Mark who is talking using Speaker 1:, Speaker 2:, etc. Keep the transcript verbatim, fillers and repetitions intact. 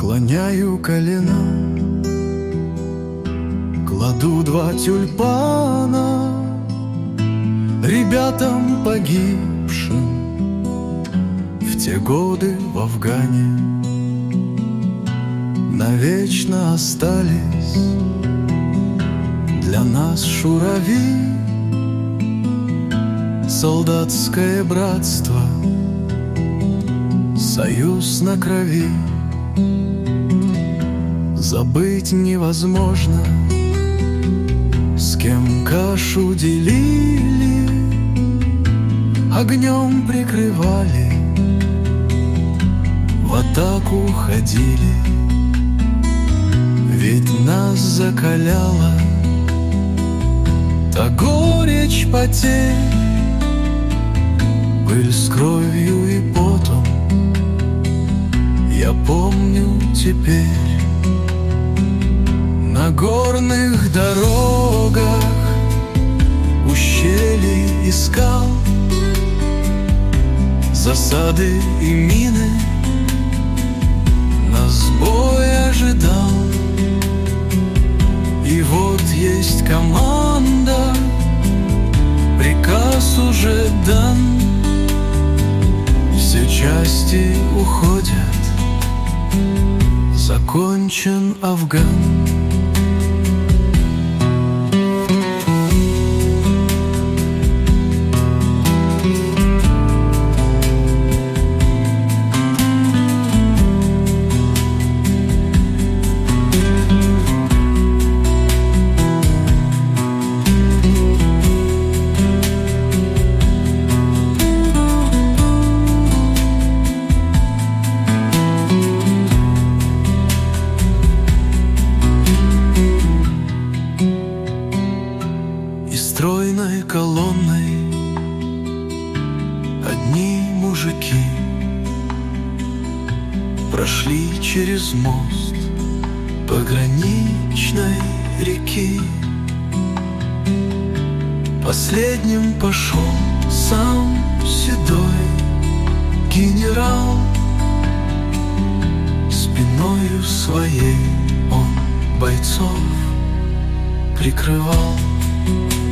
Speaker 1: Склоняю колено, кладу два тюльпана ребятам погибшим в те годы в Афгане. Навечно остались для нас шурави, солдатское братство, союз на крови. Забыть невозможно, с кем кашу делили, огнем прикрывали, в атаку ходили. Ведь нас закаляла та горечь потерь, пыль с кровью и потом я помню теперь. На горных дорогах, ущелья и скал, засады и мины, нас бой ожидал. И вот есть команда, приказ уже дан, все части уходят, закончен Афган. Стройной колонной одни мужики прошли через мост пограничной реки. Последним пошел сам седой генерал, спиною своей он бойцов прикрывал.